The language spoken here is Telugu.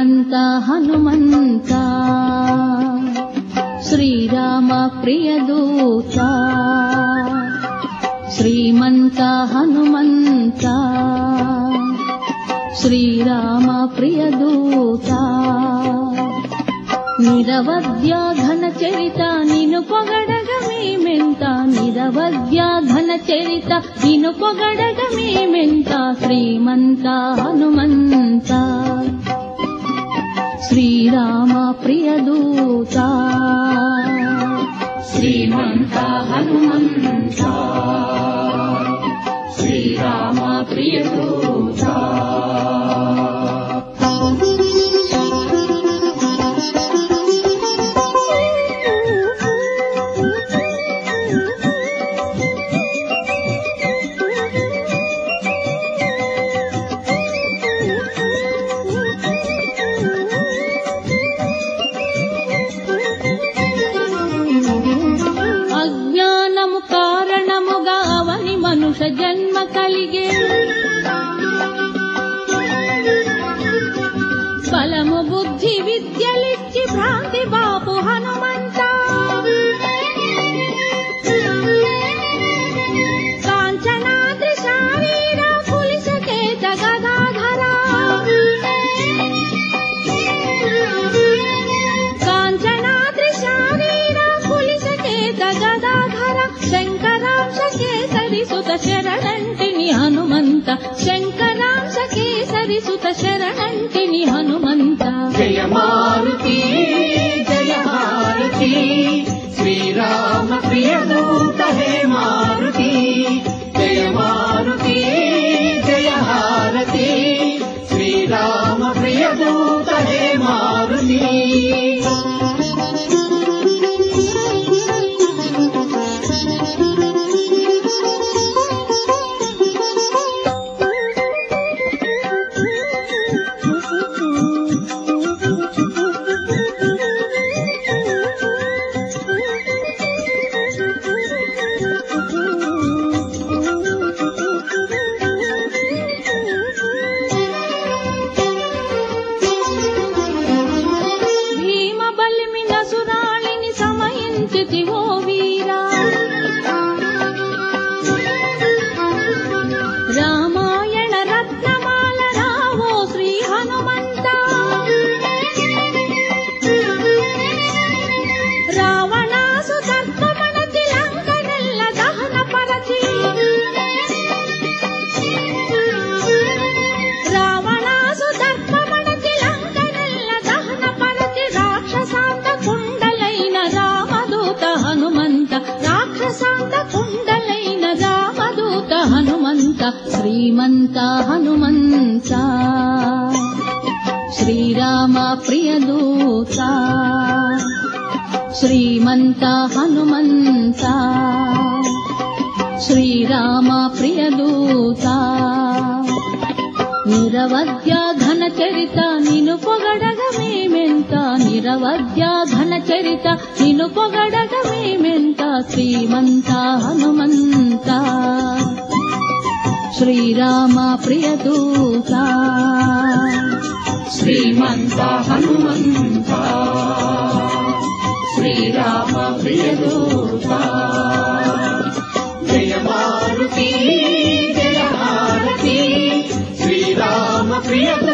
శ్రీమంత హనుమంత శ్రీరామ ప్రియదూత శ్రీమంత హనుమంత శ్రీరామ ప్రియదూత నిరవధ్య ఘన చరిత నిను పొగడగ మేమెంత నిరవధ్య ఘన చరిత నిను పొగడగ మేమెంత శ్రీమంత హనుమంత శ్రీరామ ప్రియదూత శ్రీమంత హనుమంత శ్రీరామ ప్రియదూత జన్మ కలిగే బలము బుద్ధి విద్యలిచ్చి భ్రాంతి బాపు హనుమంత కాంచనాద్రి శారీర పులిసకేత గదాధర కాంచనాద్రి శారీర పులిసకేత గదాధర శంకరాంశ కేసరి సుత శరణంటిని హనుమంత శంకరాంశ కేసరి సుత శరణంటిని హనుమంత జయ మారుతి జయ భారతి శ్రీరామ ప్రియదూత హే మారుతి జయ మారుతి జయ భారతి శ్రీరామ ప్రియదూత హే మారుతి శ్రీమంత హనుమంత శ్రీరామ ప్రియదూత శ్రీమంత హనుమంత శ్రీరామ ప్రియదూత నిరవధ్య ఘన చరిత నిను పొగడగ మేమెంత నిరవధ్య ఘన చరిత నిను పొగడగ మేమెంత శ్రీమంత హనుమంత శ్రీరామ ప్రియదూత శ్రీమంత హనుమంత శ్రీరామ ప్రియదూత జయ మారుతి జయ భారతి శ్రీరామ ప్రియదూత